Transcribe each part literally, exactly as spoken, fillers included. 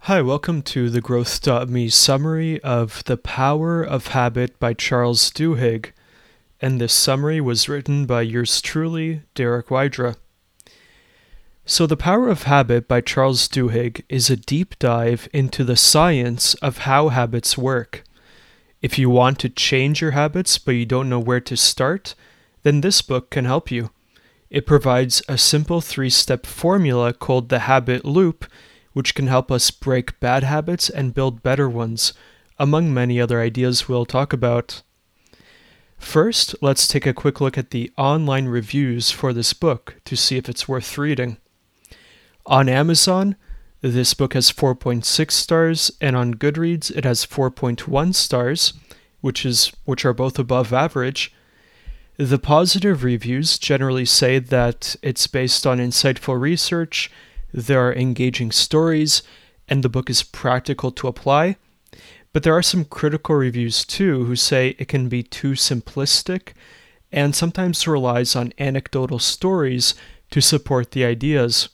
Hi, welcome to the Growth dot me summary of The Power of Habit by Charles Duhigg, and this summary was written by yours truly, Derek Wydra. So The Power of Habit by Charles Duhigg is a deep dive into the science of how habits work. If you want to change your habits but you don't know where to start, then this book can help you. It provides a simple three-step formula called the habit loop, which can help us break bad habits and build better ones, among many other ideas we'll talk about. First, let's take a quick look at the online reviews for this book to see if it's worth reading. On Amazon, this book has four point six stars, and on Goodreads it has four point one stars, which is which are both above average. The positive reviews generally say that it's based on insightful research, there are engaging stories, and the book is practical to apply. But there are some critical reviews too who say it can be too simplistic and sometimes relies on anecdotal stories to support the ideas.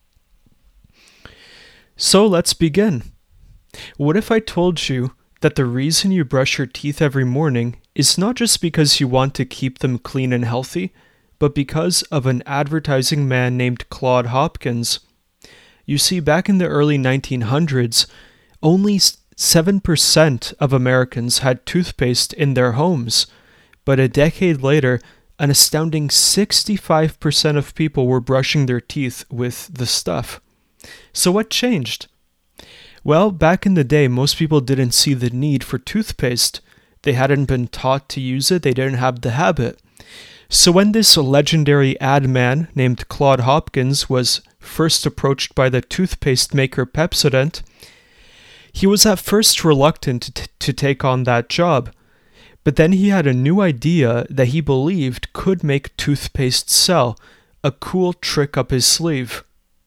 So let's begin. What if I told you that the reason you brush your teeth every morning is not just because you want to keep them clean and healthy, but because of an advertising man named Claude Hopkins? You see, back in the early nineteen hundreds, only seven percent of Americans had toothpaste in their homes, but a decade later, an astounding sixty-five percent of people were brushing their teeth with the stuff. So what changed? Well, back in the day, most people didn't see the need for toothpaste. They hadn't been taught to use it, they didn't have the habit. So when this legendary ad man named Claude Hopkins was first approached by the toothpaste maker Pepsodent, he was at first reluctant to, t- to take on that job. But then he had a new idea that he believed could make toothpaste sell, a cool trick up his sleeve.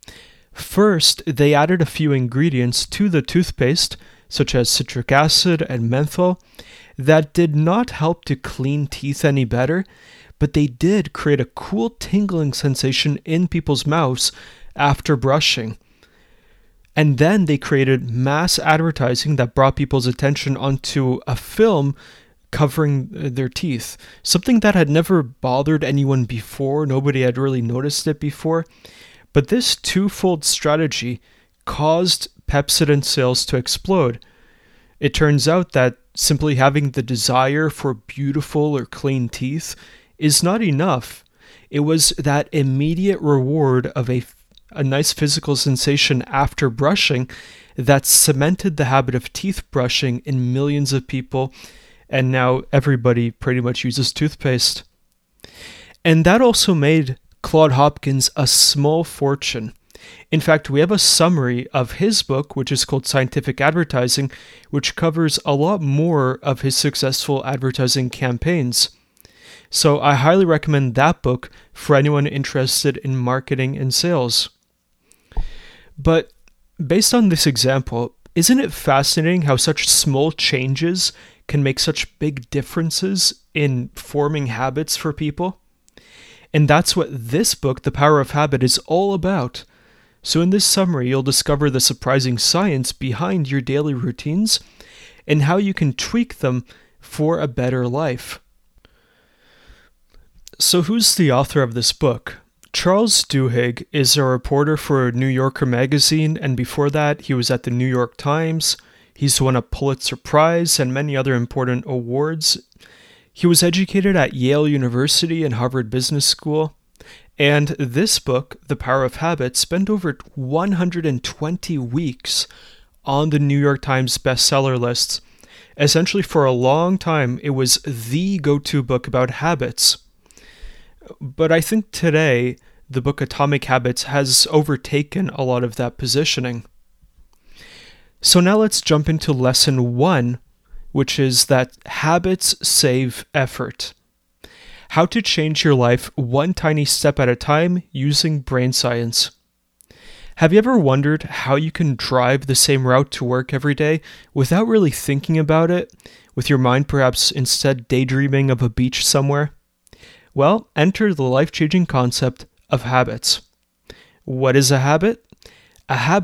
First, they added a few ingredients to the toothpaste, such as citric acid and menthol, that did not help to clean teeth any better, but they did create a cool tingling sensation in people's mouths after brushing. And then they created mass advertising that brought people's attention onto a film covering their teeth, something that had never bothered anyone before. Nobody had really noticed it before. But this twofold strategy caused Pepsodent sales to explode. It turns out that simply having the desire for beautiful or clean teeth is not enough. It was that immediate reward of a, a nice physical sensation after brushing that cemented the habit of teeth brushing in millions of people, and now everybody pretty much uses toothpaste. And that also made Claude Hopkins a small fortune. In fact, we have a summary of his book, which is called Scientific Advertising, which covers a lot more of his successful advertising campaigns. So I highly recommend that book for anyone interested in marketing and sales. But based on this example, isn't it fascinating how such small changes can make such big differences in forming habits for people? And that's what this book, The Power of Habit, is all about. So in this summary, you'll discover the surprising science behind your daily routines and how you can tweak them for a better life. So who's the author of this book? Charles Duhigg is a reporter for New Yorker magazine, and before that, he was at the New York Times. He's won a Pulitzer Prize and many other important awards. He was educated at Yale University and Harvard Business School. And this book, The Power of Habit, spent over one hundred twenty weeks on the New York Times bestseller lists. Essentially, for a long time, it was the go-to book about habits. But I think today, the book Atomic Habits has overtaken a lot of that positioning. So now let's jump into lesson one, which is that habits save effort. How to change your life one tiny step at a time using brain science. Have you ever wondered how you can drive the same route to work every day without really thinking about it, with your mind perhaps instead daydreaming of a beach somewhere? Well, enter the life-changing concept of habits. What is a habit? A habit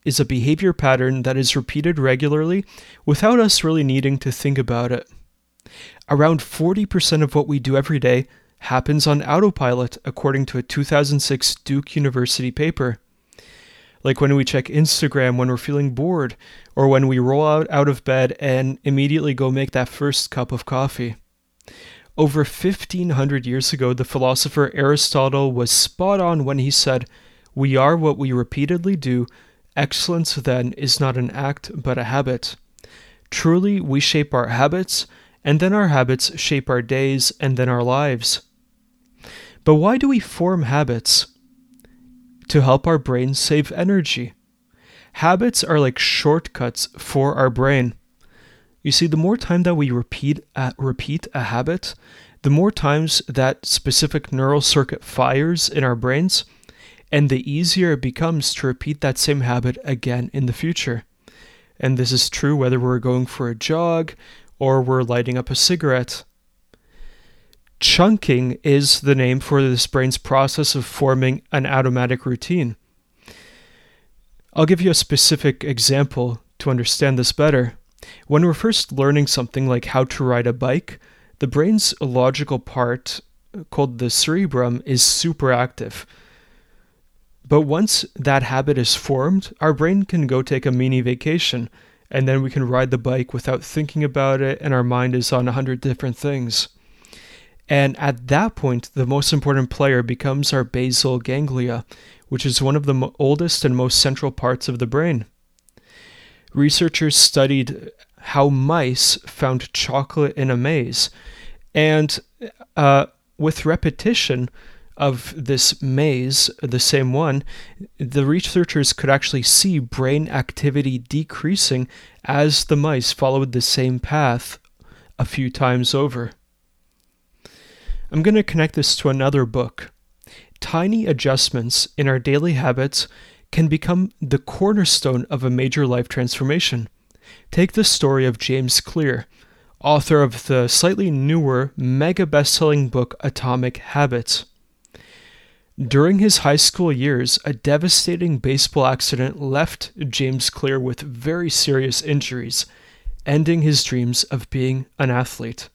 is a behavior pattern that is repeated regularly without us really needing to think about it. Around forty percent of what we do every day happens on autopilot, according to a two thousand six Duke University paper. Like when we check Instagram when we're feeling bored, or when we roll out, out of bed and immediately go make that first cup of coffee. Over fifteen hundred years ago, the philosopher Aristotle was spot on when he said, "We are what we repeatedly do. Excellence then is not an act, but a habit." Truly, we shape our habits, and then our habits shape our days and then our lives. But why do we form habits? To help our brain save energy. Habits are like shortcuts for our brain. You see, the more time that we repeat a, repeat a habit, the more times that specific neural circuit fires in our brains, and the easier it becomes to repeat that same habit again in the future. And this is true whether we're going for a jog or we're lighting up a cigarette. Chunking is the name for this brain's process of forming an automatic routine. I'll give you a specific example to understand this better. When we're first learning something like how to ride a bike, the brain's logical part, called the cerebrum, is super active. But once that habit is formed, our brain can go take a mini vacation, and then we can ride the bike without thinking about it, and our mind is on a hundred different things. And at that point, the most important player becomes our basal ganglia, which is one of the mo- oldest and most central parts of the brain. Researchers studied how mice found chocolate in a maze, and uh, with repetition of this maze, the same one, the researchers could actually see brain activity decreasing as the mice followed the same path a few times over. I'm going to connect this to another book. Tiny adjustments in our daily habits can become the cornerstone of a major life transformation. Take the story of James Clear, author of the slightly newer, mega best-selling book Atomic Habits. During his high school years, a devastating baseball accident left James Clear with very serious injuries, ending his dreams of being an athlete.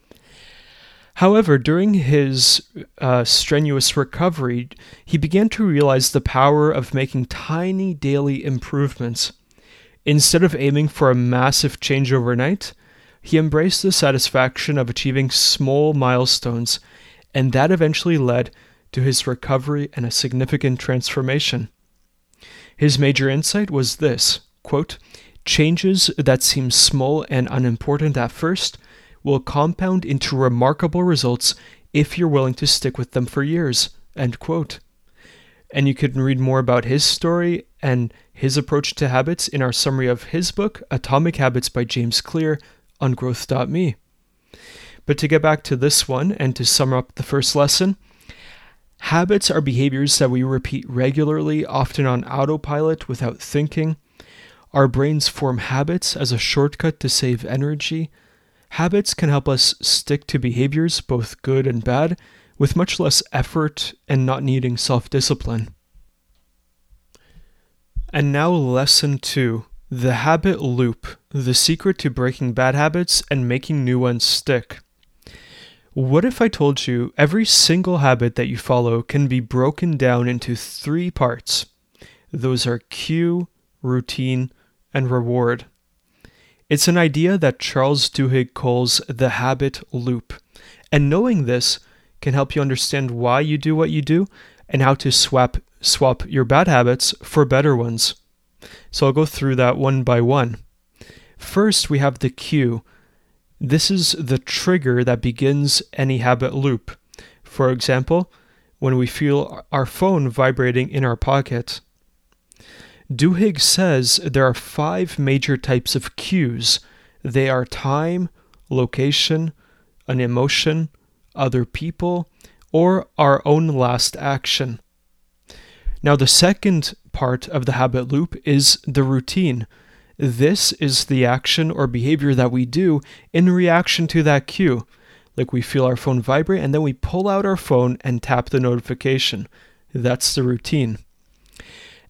However, during his uh, strenuous recovery, he began to realize the power of making tiny daily improvements. Instead of aiming for a massive change overnight, he embraced the satisfaction of achieving small milestones, and that eventually led to his recovery and a significant transformation. His major insight was this, quote, "Changes that seem small and unimportant at first will compound into remarkable results if you're willing to stick with them for years," end quote. And you can read more about his story and his approach to habits in our summary of his book, Atomic Habits by James Clear, on growth dot me. But to get back to this one and to sum up the first lesson, habits are behaviors that we repeat regularly, often on autopilot without thinking. Our brains form habits as a shortcut to save energy. Habits can help us stick to behaviors, both good and bad, with much less effort and not needing self-discipline. And now lesson two, the habit loop, the secret to breaking bad habits and making new ones stick. What if I told you every single habit that you follow can be broken down into three parts? Those are cue, routine, and reward. It's an idea that Charles Duhigg calls the habit loop, and knowing this can help you understand why you do what you do and how to swap swap your bad habits for better ones. So I'll go through that one by one. First, we have the cue. This is the trigger that begins any habit loop. For example, when we feel our phone vibrating in our pocket. Duhigg says there are five major types of cues. They are time, location, an emotion, other people, or our own last action. Now, the second part of the habit loop is the routine. This is the action or behavior that we do in reaction to that cue. Like we feel our phone vibrate and then we pull out our phone and tap the notification. That's the routine.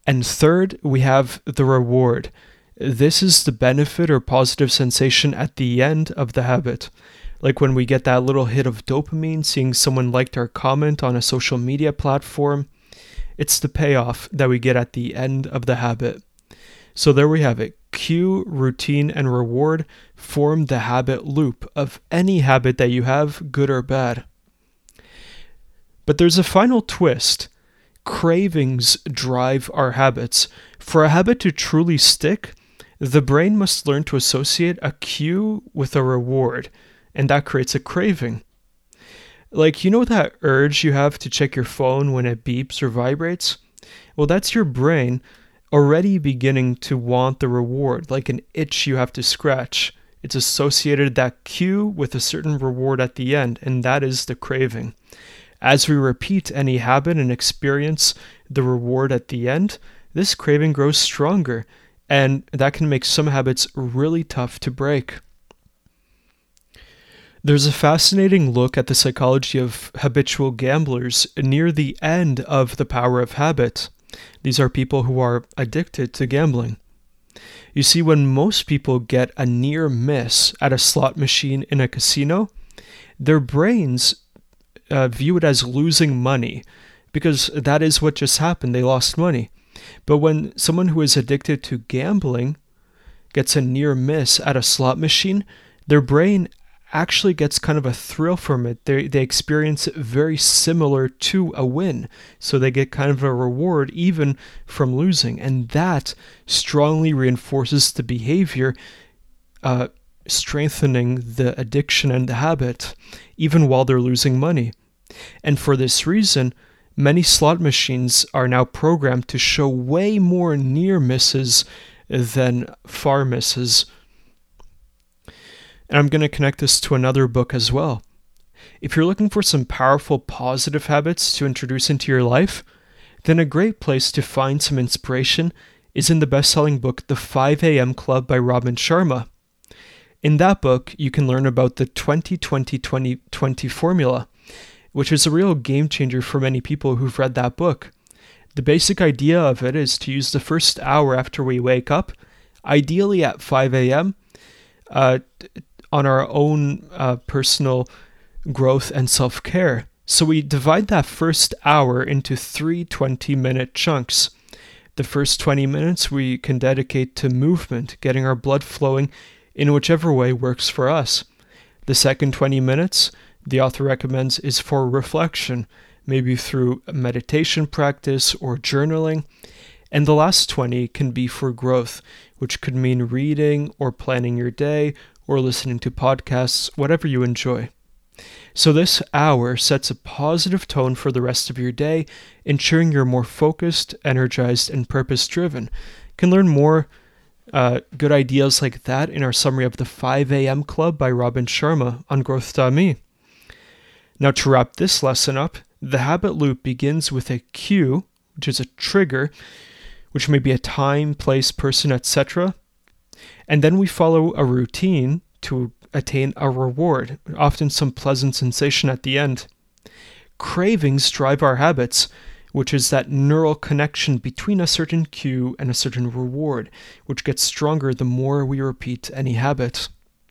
And third, we have the reward. This is the benefit or positive sensation at the end of the habit. Like when we get that little hit of dopamine, seeing someone liked our comment on a social media platform. It's the payoff that we get at the end of the habit. So there we have it. Cue, routine, and reward form the habit loop of any habit that you have, good or bad. But there's a final twist. Cravings drive our habits. For a habit to truly stick, the brain must learn to associate a cue with a reward, and that creates a craving. Like, you know that urge you have to check your phone when it beeps or vibrates? Well, that's your brain already beginning to want the reward, like an itch you have to scratch. It's associated that cue with a certain reward at the end, and that is the craving. As we repeat any habit and experience the reward at the end, this craving grows stronger, and that can make some habits really tough to break. There's a fascinating look at the psychology of habitual gamblers near the end of The Power of Habit. These are people who are addicted to gambling. You see, when most people get a near miss at a slot machine in a casino, their brains uh, view it as losing money, because that is what just happened. They lost money. But when someone who is addicted to gambling gets a near miss at a slot machine, their brain actually gets kind of a thrill from it. They they experience it very similar to a win. So they get kind of a reward even from losing. And that strongly reinforces the behavior, uh, strengthening the addiction and the habit, even while they're losing money. And for this reason, many slot machines are now programmed to show way more near misses than far misses. And I'm going to connect this to another book as well. If you're looking for some powerful positive habits to introduce into your life, then a great place to find some inspiration is in the best-selling book The five a.m. Club by Robin Sharma. In that book, you can learn about the twenty twenty twenty twenty formula, which is a real game changer for many people who've read that book. The basic idea of it is to use the first hour after we wake up, ideally at five a.m., uh, on our own uh, personal growth and self-care. So we divide that first hour into three twenty-minute chunks. The first twenty minutes we can dedicate to movement, getting our blood flowing in whichever way works for us. The second twenty minutes, the author recommends, is for reflection, maybe through meditation practice or journaling. And the last twenty can be for growth, which could mean reading or planning your day or listening to podcasts, whatever you enjoy. So this hour sets a positive tone for the rest of your day, ensuring you're more focused, energized, and purpose-driven. You can learn more uh, good ideas like that in our summary of The five a.m. Club by Robin Sharma on growth dot me. Now, to wrap this lesson up, the habit loop begins with a cue, which is a trigger, which may be a time, place, person, et cetera. And then we follow a routine to attain a reward, often some pleasant sensation at the end. Cravings drive our habits, which is that neural connection between a certain cue and a certain reward, which gets stronger the more we repeat any habit.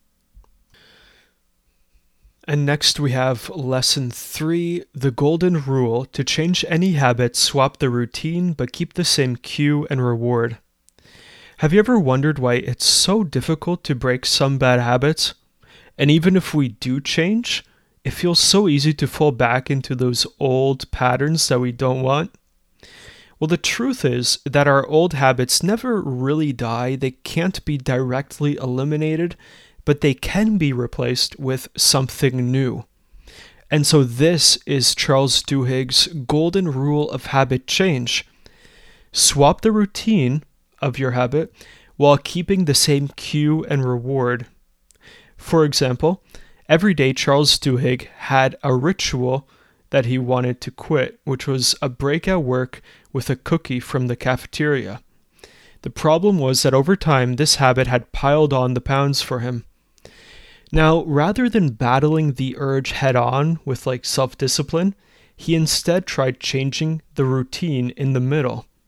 And next we have lesson three, the golden rule: to change any habit, swap the routine, but keep the same cue and reward. Have you ever wondered why it's so difficult to break some bad habits? And even if we do change, it feels so easy to fall back into those old patterns that we don't want. Well, the truth is that our old habits never really die. They can't be directly eliminated, but they can be replaced with something new. And so this is Charles Duhigg's golden rule of habit change. Swap the routine of your habit while keeping the same cue and reward. For example, every day Charles Duhigg had a ritual that he wanted to quit, which was a break at work with a cookie from the cafeteria. The problem was that over time, this habit had piled on the pounds for him. Now, rather than battling the urge head-on with like self-discipline, he instead tried changing the routine in the middle.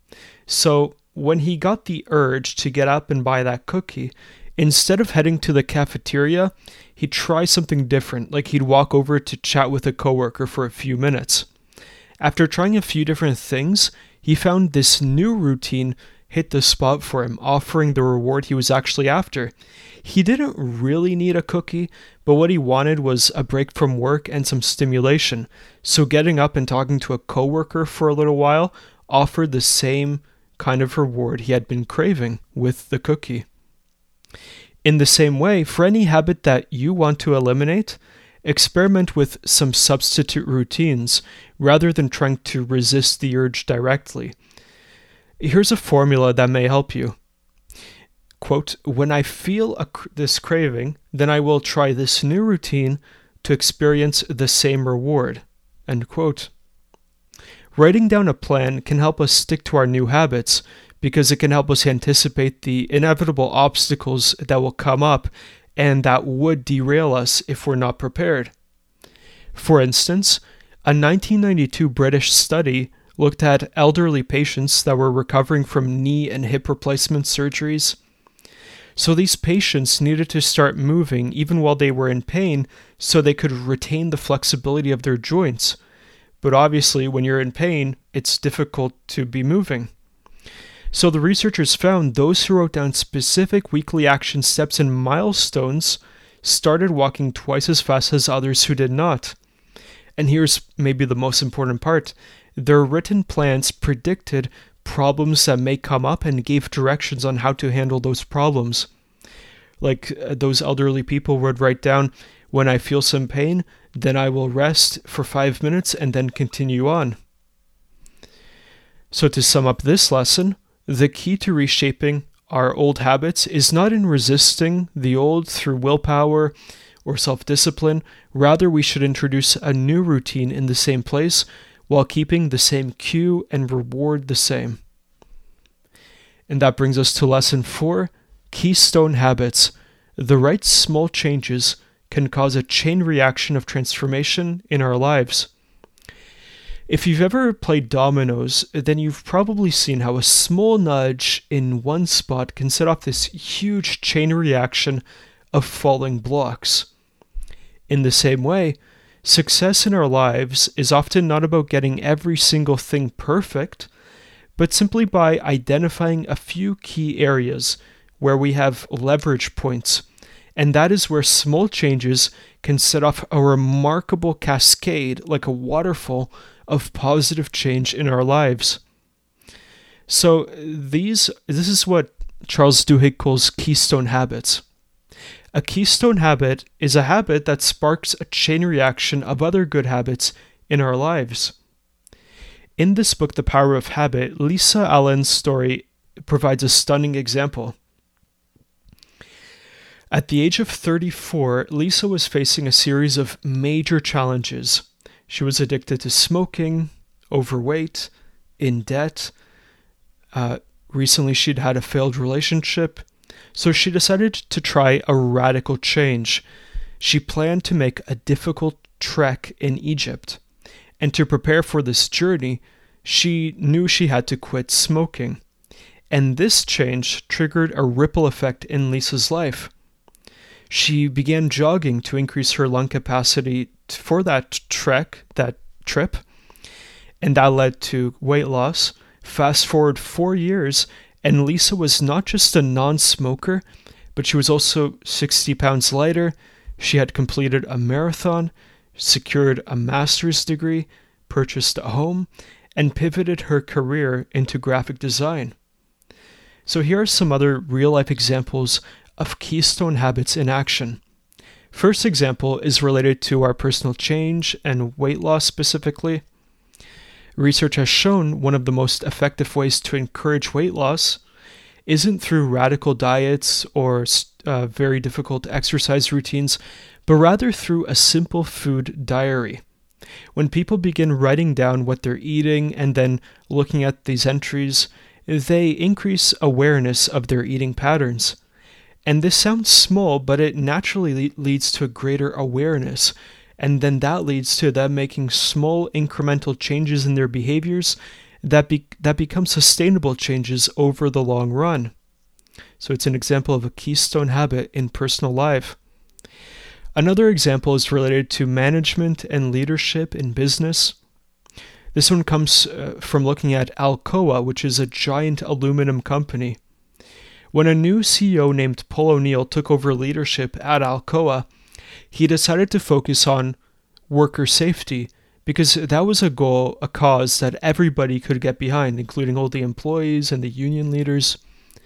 So when he got the urge to get up and buy that cookie, instead of heading to the cafeteria, he'd try something different, like he'd walk over to chat with a coworker for a few minutes. After trying a few different things, he found this new routine hit the spot for him, offering the reward he was actually after. He didn't really need a cookie, but what he wanted was a break from work and some stimulation. So getting up and talking to a coworker for a little while offered the same kind of reward he had been craving with the cookie. In the same way, for any habit that you want to eliminate, experiment with some substitute routines rather than trying to resist the urge directly. Here's a formula that may help you. Quote, when I feel a, this craving, then I will try this new routine to experience the same reward. End quote. Writing down a plan can help us stick to our new habits because it can help us anticipate the inevitable obstacles that will come up and that would derail us if we're not prepared. For instance, a nineteen ninety-two British study looked at elderly patients that were recovering from knee and hip replacement surgeries. So these patients needed to start moving even while they were in pain so they could retain the flexibility of their joints. But obviously, when you're in pain, it's difficult to be moving. So the researchers found those who wrote down specific weekly action steps and milestones started walking twice as fast as others who did not. And here's maybe the most important part. Their written plans predicted problems that may come up and gave directions on how to handle those problems. Like uh, those elderly people would write down, when I feel some pain, then I will rest for five minutes and then continue on. So to sum up this lesson, the key to reshaping our old habits is not in resisting the old through willpower or self-discipline. Rather, we should introduce a new routine in the same place while keeping the same cue and reward the same. And that brings us to lesson four, keystone habits. The right small changes can cause a chain reaction of transformation in our lives. If you've ever played dominoes, then you've probably seen how a small nudge in one spot can set off this huge chain reaction of falling blocks. In the same way, success in our lives is often not about getting every single thing perfect, but simply by identifying a few key areas where we have leverage points. And that is where small changes can set off a remarkable cascade, like a waterfall of positive change in our lives. So these, this is what Charles Duhigg calls keystone habits. A keystone habit is a habit that sparks a chain reaction of other good habits in our lives. In this book, The Power of Habit, Lisa Allen's story provides a stunning example. At the age of thirty-four, Lisa was facing a series of major challenges. She was addicted to smoking, overweight, in debt. Uh, recently, she'd had a failed relationship. So she decided to try a radical change. She planned to make a difficult trek in Egypt. And to prepare for this journey, she knew she had to quit smoking. And this change triggered a ripple effect in Lisa's life. She began jogging to increase her lung capacity for that trek, that trip, and that led to weight loss. Fast forward four years, and Lisa was not just a non-smoker, but she was also sixty pounds lighter. She had completed a marathon, secured a master's degree, purchased a home, and pivoted her career into graphic design. So here are some other real-life examples of keystone habits in action. First example is related to our personal change and weight loss specifically. Research has shown one of the most effective ways to encourage weight loss isn't through radical diets or uh, very difficult exercise routines, but rather through a simple food diary. When people begin writing down what they're eating and then looking at these entries, they increase awareness of their eating patterns. And this sounds small, but it naturally le- leads to a greater awareness. And then that leads to them making small incremental changes in their behaviors that be- that become sustainable changes over the long run. So it's an example of a keystone habit in personal life. Another example is related to management and leadership in business. This one comes uh, from looking at Alcoa, which is a giant aluminum company. When a new C E O named Paul O'Neill took over leadership at Alcoa, he decided to focus on worker safety because that was a goal, a cause that everybody could get behind, including all the employees and the union leaders.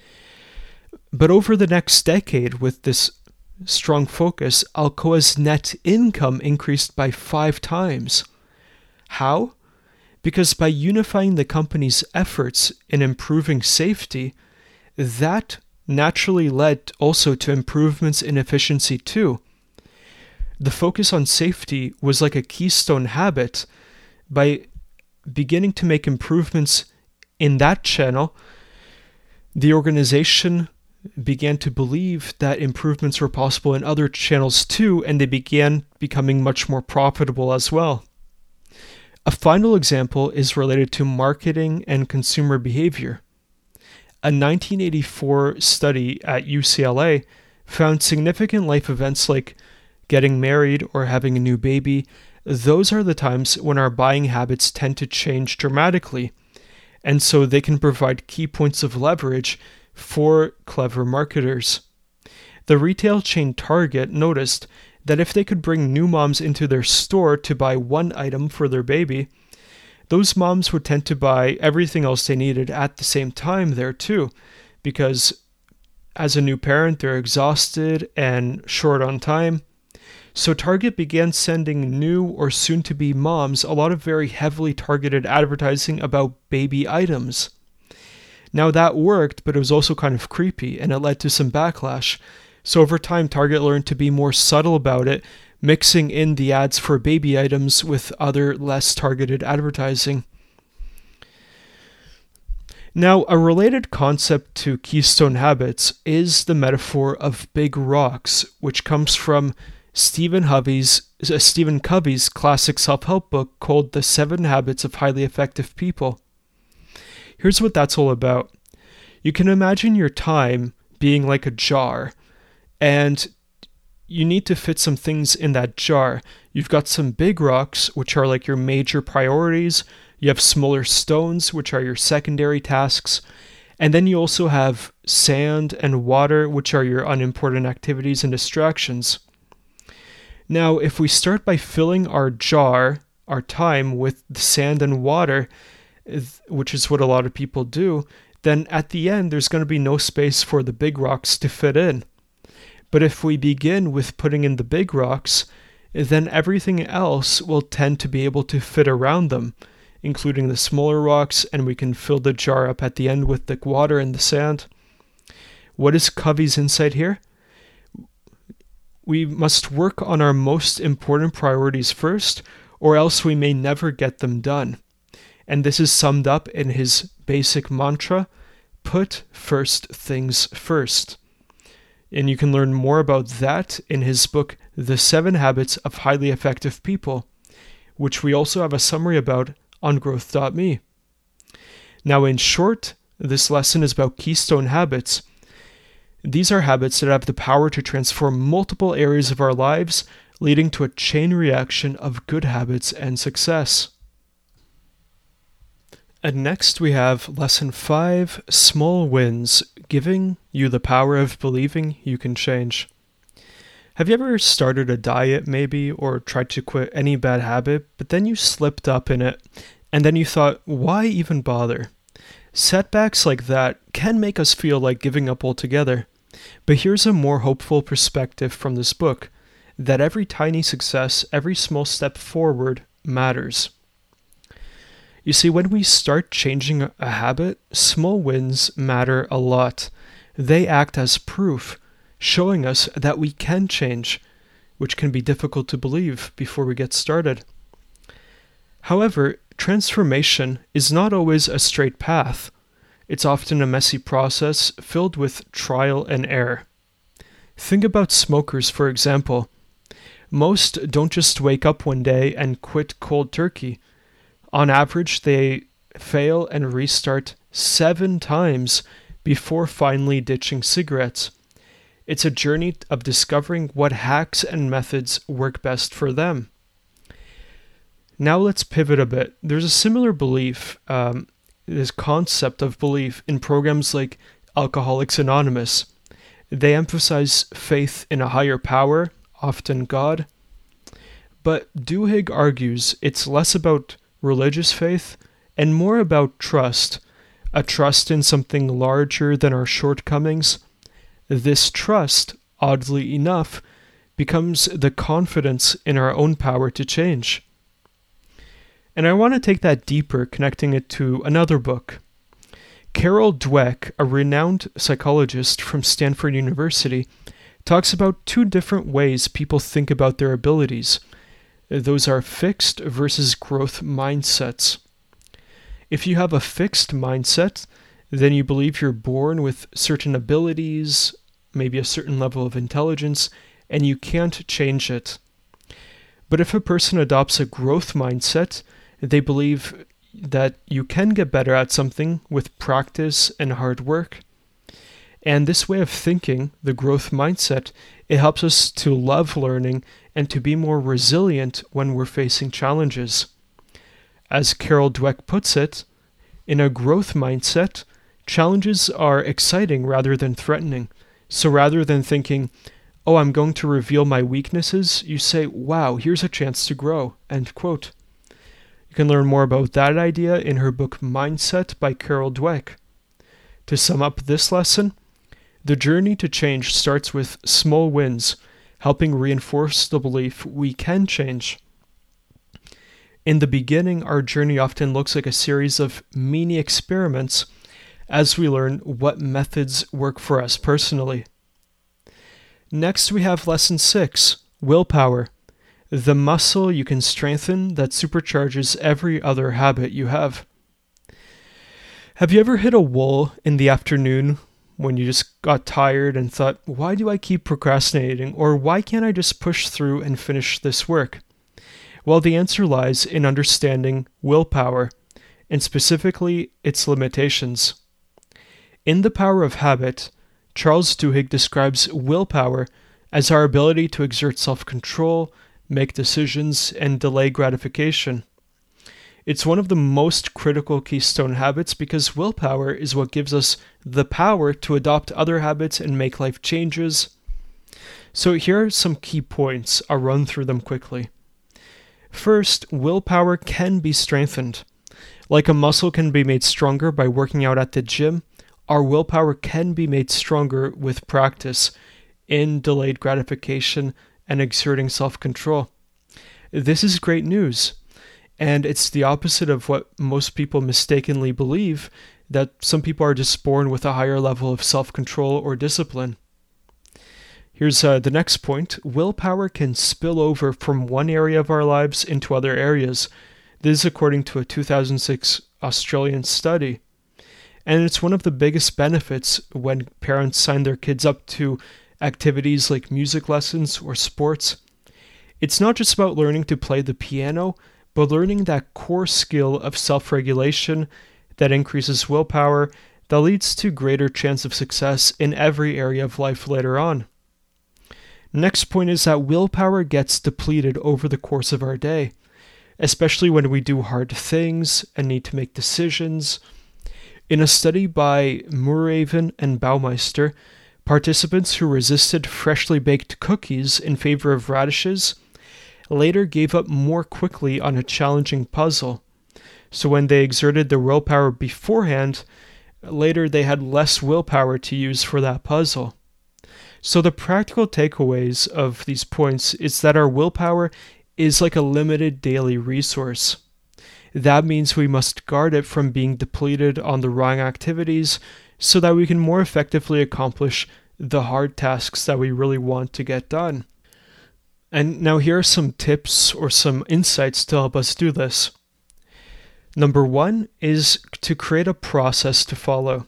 But over the next decade, with this strong focus, Alcoa's net income increased by five times. How? Because by unifying the company's efforts in improving safety, that naturally led also to improvements in efficiency too. The focus on safety was like a keystone habit. By beginning to make improvements in that channel, the organization began to believe that improvements were possible in other channels too, and they began becoming much more profitable as well. A final example is related to marketing and consumer behavior. A nineteen eighty-four study at U C L A found significant life events like getting married or having a new baby. Those are the times when our buying habits tend to change dramatically, and so they can provide key points of leverage for clever marketers. The retail chain Target noticed that if they could bring new moms into their store to buy one item for their baby, those moms would tend to buy everything else they needed at the same time there too, because as a new parent, they're exhausted and short on time. So Target began sending new or soon-to-be moms a lot of very heavily targeted advertising about baby items. Now that worked, but it was also kind of creepy, and it led to some backlash. So over time, Target learned to be more subtle about it, mixing in the ads for baby items with other less targeted advertising. Now, a related concept to keystone habits is the metaphor of big rocks, which comes from Stephen Covey's, uh, Stephen Covey's classic self-help book called The Seven Habits of Highly Effective People. Here's what that's all about. You can imagine your time being like a jar, and you need to fit some things in that jar. You've got some big rocks, which are like your major priorities. You have smaller stones, which are your secondary tasks. And then you also have sand and water, which are your unimportant activities and distractions. Now, if we start by filling our jar, our time, with the sand and water, which is what a lot of people do, then at the end, there's going to be no space for the big rocks to fit in. But if we begin with putting in the big rocks, then everything else will tend to be able to fit around them, including the smaller rocks, and we can fill the jar up at the end with the water and the sand. What is Covey's insight here? We must work on our most important priorities first, or else we may never get them done. And this is summed up in his basic mantra, put first things first. And you can learn more about that in his book, The Seven Habits of Highly Effective People, which we also have a summary about on growth dot me. Now, in short, this lesson is about keystone habits. These are habits that have the power to transform multiple areas of our lives, leading to a chain reaction of good habits and success. And next we have Lesson five, Small Wins, giving you the power of believing you can change. Have you ever started a diet maybe, or tried to quit any bad habit, but then you slipped up in it, and then you thought, why even bother? Setbacks like that can make us feel like giving up altogether. But here's a more hopeful perspective from this book, that every tiny success, every small step forward matters. You see, when we start changing a habit, small wins matter a lot. They act as proof, showing us that we can change, which can be difficult to believe before we get started. However, transformation is not always a straight path. It's often a messy process filled with trial and error. Think about smokers, for example. Most don't just wake up one day and quit cold turkey. On average, they fail, and restart seven times before finally ditching cigarettes. It's a journey of discovering what hacks and methods work best for them. Now let's pivot a bit. There's a similar belief, um, this concept of belief in programs like Alcoholics Anonymous. They emphasize faith in a higher power, often God. But Duhigg argues it's less about religious faith and more about trust, a trust in something larger than our shortcomings. This trust, oddly enough, becomes the confidence in our own power to change. And I want to take that deeper, connecting it to another book. Carol Dweck, a renowned psychologist from Stanford University, talks about two different ways people think about their abilities. Those are fixed versus growth mindsets. If you have a fixed mindset, then you believe you're born with certain abilities, maybe a certain level of intelligence, and you can't change it. But if a person adopts a growth mindset, they believe that you can get better at something with practice and hard work. And this way of thinking, the growth mindset, it helps us to love learning and to be more resilient when we're facing challenges. As Carol Dweck puts it, in a growth mindset, challenges are exciting rather than threatening. So rather than thinking, oh, I'm going to reveal my weaknesses, you say, wow, here's a chance to grow, end quote. You can learn more about that idea in her book Mindset by Carol Dweck. To sum up this lesson, the journey to change starts with small wins, helping reinforce the belief we can change. In the beginning, our journey often looks like a series of mini experiments as we learn what methods work for us personally. Next, we have Lesson six, Willpower, the muscle you can strengthen that supercharges every other habit you have. Have you ever hit a wall in the afternoon when you just got tired and thought, why do I keep procrastinating? Or why can't I just push through and finish this work? Well, the answer lies in understanding willpower, and specifically its limitations. In The Power of Habit, Charles Duhigg describes willpower as our ability to exert self-control, make decisions, and delay gratification. It's one of the most critical keystone habits because willpower is what gives us the power to adopt other habits and make life changes. So here are some key points. I'll run through them quickly. First, willpower can be strengthened. Like a muscle can be made stronger by working out at the gym, our willpower can be made stronger with practice in delayed gratification and exerting self-control. This is great news, and it's the opposite of what most people mistakenly believe, that some people are just born with a higher level of self-control or discipline. Here's uh, the next point. Willpower can spill over from one area of our lives into other areas. This is according to a two thousand six Australian study. And it's one of the biggest benefits when parents sign their kids up to activities like music lessons or sports. It's not just about learning to play the piano, but learning that core skill of self-regulation that increases willpower, that leads to greater chance of success in every area of life later on. Next point is that willpower gets depleted over the course of our day, especially when we do hard things and need to make decisions. In a study by Moorhaven and Baumeister, participants who resisted freshly baked cookies in favor of radishes later gave up more quickly on a challenging puzzle. So when they exerted their willpower beforehand, later they had less willpower to use for that puzzle. So the practical takeaways of these points is that our willpower is like a limited daily resource. That means we must guard it from being depleted on the wrong activities so that we can more effectively accomplish the hard tasks that we really want to get done. And now here are some tips or some insights to help us do this. Number one is to create a process to follow.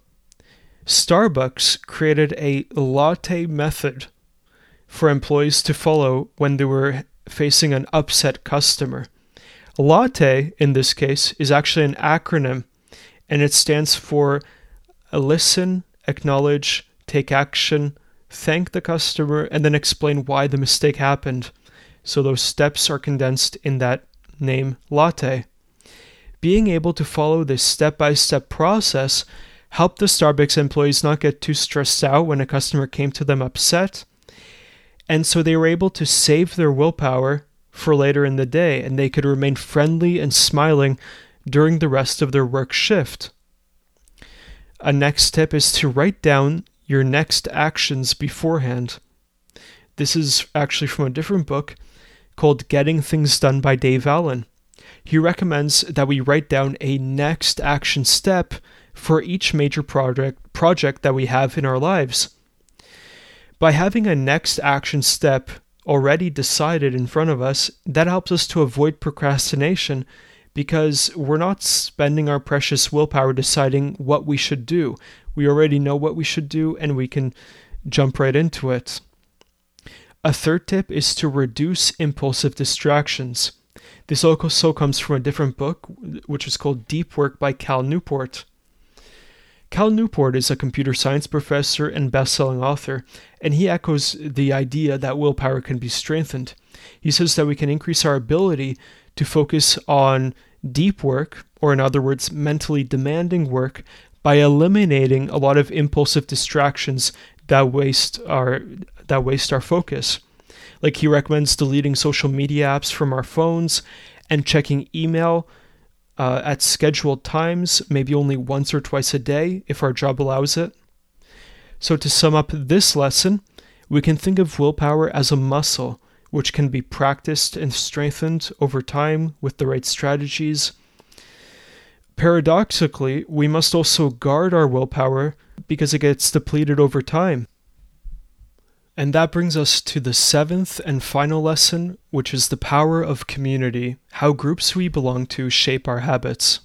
Starbucks created a latte method for employees to follow when they were facing an upset customer. Latte, in this case, is actually an acronym and it stands for listen, acknowledge, take action, thank the customer, and then explain why the mistake happened. So those steps are condensed in that name, latte. Being able to follow this step-by-step process helped the Starbucks employees not get too stressed out when a customer came to them upset, and so they were able to save their willpower for later in the day, and they could remain friendly and smiling during the rest of their work shift. A next tip is to write down your next actions beforehand. This is actually from a different book called Getting Things Done by Dave Allen. He recommends that we write down a next action step for each major project project that we have in our lives. By having a next action step already decided in front of us, that helps us to avoid procrastination because we're not spending our precious willpower deciding what we should do. We already know what we should do and we can jump right into it. A third tip is to reduce impulsive distractions. This also comes from a different book, which is called Deep Work by Cal Newport. Cal Newport is a computer science professor and best-selling author, and he echoes the idea that willpower can be strengthened. He says that we can increase our ability to focus on deep work, or in other words, mentally demanding work, by eliminating a lot of impulsive distractions that waste our that waste our focus. Like he recommends deleting social media apps from our phones and checking email uh, at scheduled times, maybe only once or twice a day if our job allows it. So to sum up this lesson, we can think of willpower as a muscle which can be practiced and strengthened over time with the right strategies. Paradoxically, we must also guard our willpower because it gets depleted over time. And that brings us to the seventh and final lesson, which is the power of community, how groups we belong to shape our habits.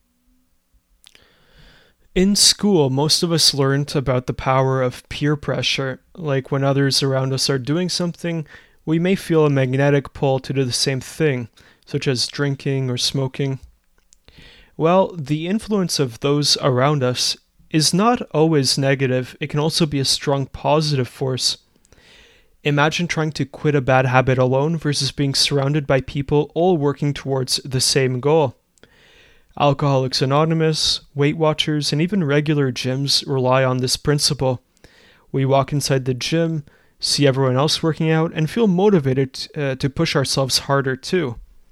In school, most of us learned about the power of peer pressure, like when others around us are doing something, we may feel a magnetic pull to do the same thing, such as drinking or smoking. Well, the influence of those around us is not always negative, it can also be a strong positive force. Imagine trying to quit a bad habit alone versus being surrounded by people all working towards the same goal. Alcoholics Anonymous, Weight Watchers, and even regular gyms rely on this principle. We walk inside the gym, see everyone else working out, and feel motivated uh, to push ourselves harder too.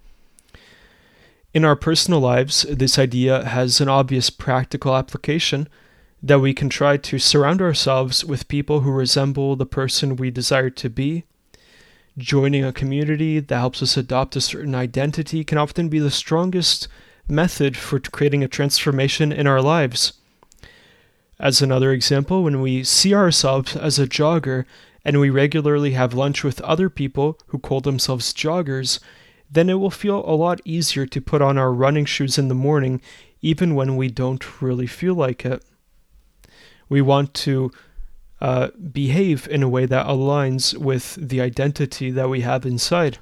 In our personal lives, this idea has an obvious practical application that we can try to surround ourselves with people who resemble the person we desire to be. Joining a community that helps us adopt a certain identity can often be the strongest method for creating a transformation in our lives. As another example, when we see ourselves as a jogger and we regularly have lunch with other people who call themselves joggers, then it will feel a lot easier to put on our running shoes in the morning, even when we don't really feel like it. We want to uh, behave in a way that aligns with the identity that we have inside.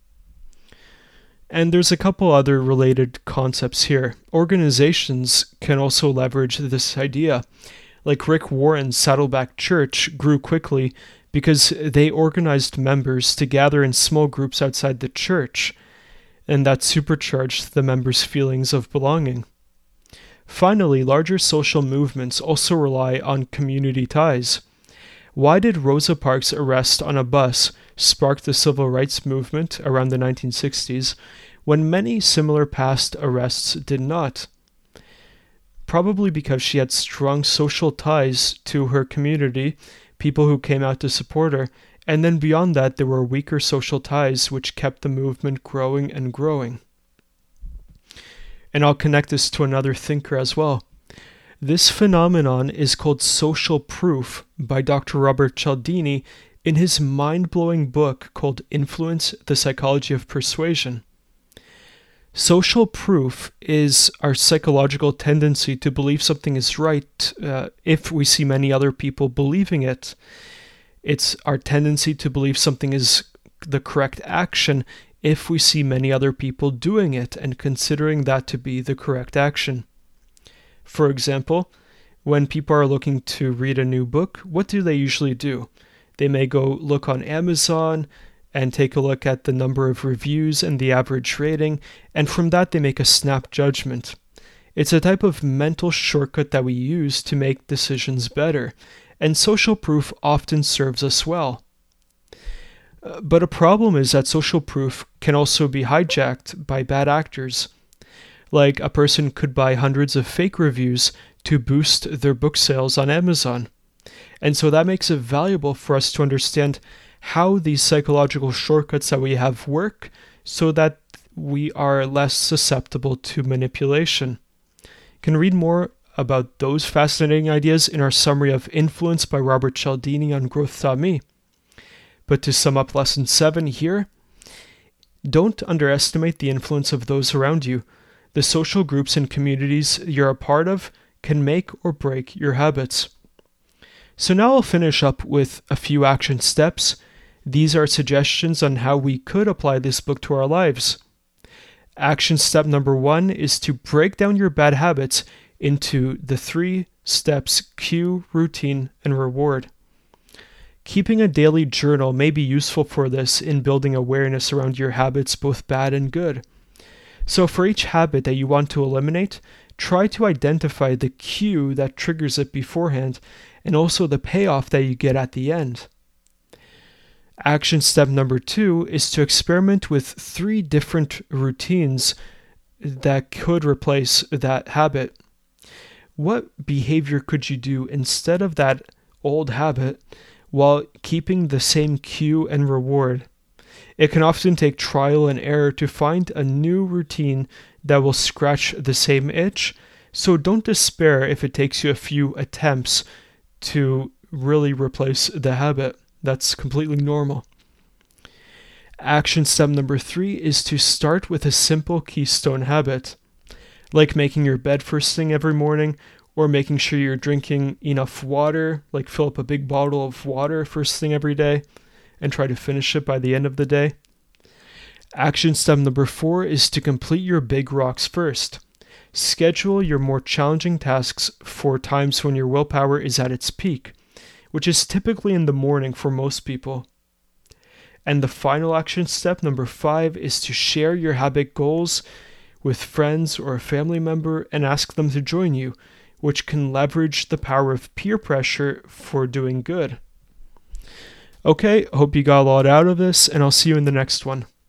And there's a couple other related concepts here. Organizations can also leverage this idea. Like Rick Warren's Saddleback Church grew quickly because they organized members to gather in small groups outside the church, and that supercharged the members' feelings of belonging. Finally, larger social movements also rely on community ties. Why did Rosa Parks' arrest on a bus spark the civil rights movement around the nineteen sixties, when many similar past arrests did not? Probably because she had strong social ties to her community, people who came out to support her, and then beyond that there were weaker social ties which kept the movement growing and growing. And I'll connect this to another thinker as well. This phenomenon is called social proof by Doctor Robert Cialdini in his mind-blowing book called Influence: The Psychology of Persuasion. Social proof is our psychological tendency to believe something is right uh, if we see many other people believing it. It's our tendency to believe something is the correct action if we see many other people doing it and considering that to be the correct action. For example, when people are looking to read a new book, what do they usually do? They may go look on Amazon and take a look at the number of reviews and the average rating, and from that they make a snap judgment. It's a type of mental shortcut that we use to make decisions better, and social proof often serves us well. Uh, But a problem is that social proof can also be hijacked by bad actors. Like a person could buy hundreds of fake reviews to boost their book sales on Amazon. And so that makes it valuable for us to understand how these psychological shortcuts that we have work so that we are less susceptible to manipulation. You can read more about those fascinating ideas in our summary of Influence by Robert Cialdini on growth dot me. But to sum up lesson seven here, don't underestimate the influence of those around you. The social groups and communities you're a part of can make or break your habits. So now I'll finish up with a few action steps. These are suggestions on how we could apply this book to our lives. Action step number one is to break down your bad habits into the three steps: cue, routine, and reward. Keeping a daily journal may be useful for this in building awareness around your habits, both bad and good. So for each habit that you want to eliminate, try to identify the cue that triggers it beforehand and also the payoff that you get at the end. Action step number two is to experiment with three different routines that could replace that habit. What behavior could you do instead of that old habit while keeping the same cue and reward? It can often take trial and error to find a new routine that will scratch the same itch, so don't despair if it takes you a few attempts to really replace the habit. That's completely normal. Action step number three is to start with a simple keystone habit, like making your bed first thing every morning, or making sure you're drinking enough water, like fill up a big bottle of water first thing every day, and try to finish it by the end of the day. Action step number four is to complete your big rocks first. Schedule your more challenging tasks for times when your willpower is at its peak, which is typically in the morning for most people. And the final action step, number five, is to share your habit goals with friends or a family member and ask them to join you, which can leverage the power of peer pressure for doing good. Okay, hope you got a lot out of this, and I'll see you in the next one.